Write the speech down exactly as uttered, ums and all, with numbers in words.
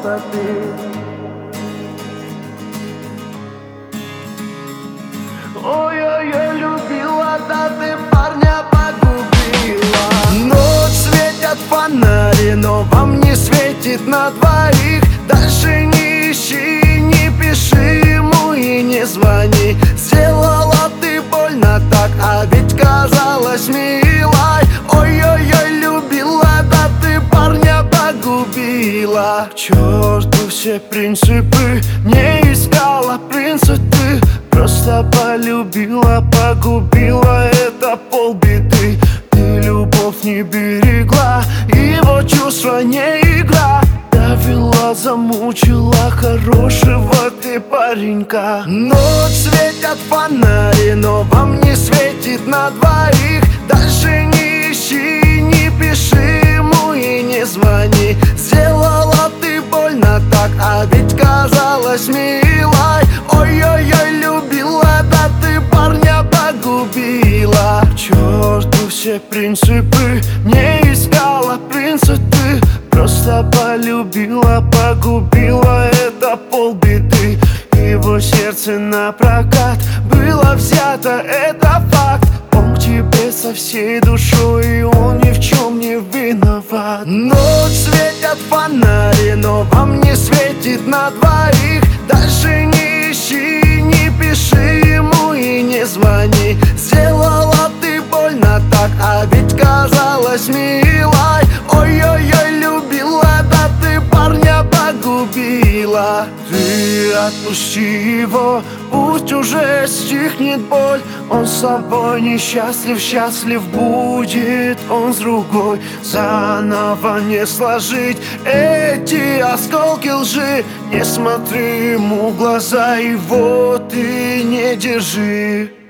просто ты. Ой-ой-ой, любила, да ты парня погубила. Ночь светят фонари, но вам не светит на двоих. Дальше не ищи, не пиши ему и не звони. Сделала ты больно так, а ведь казалась милой. Ой-ой-ой, любила, да ты парня погубила. К черту все принципы, не искала принца ты. Просто полюбила, погубила, это полбеды. Ты любовь не берегла, его чувства не игра. Довела, замучила хорошего ты паренька. Ночь светят фонари, но вам не светит на двоих. Дальше не ищи, не пиши ему и не звони. Сделала ты больно так, а ведь казалась милой. Ой-ой-ой, любила, да ты парня погубила. К черту все принципы, не искала принца ты. Просто полюбила, погубила, это полбеды. Его сердце напрокат было взято, это факт. Он к тебе со всей душой, и он ни в чем не виноват. Ночь светят фонари, но вам не светит на двоих. Дальше не ищи, не пиши ему и не звони. Сделала ты больно так, а ведь казалась милой. Ой-ой-ой, любила, да ты парня погубила. Ты отпусти его, пусть уже стихнет боль. Он с собой несчастлив, счастлив будет он с другой. Заново не сложить эти осколки лжи. Не смотри ему в глаза, его ты не держи.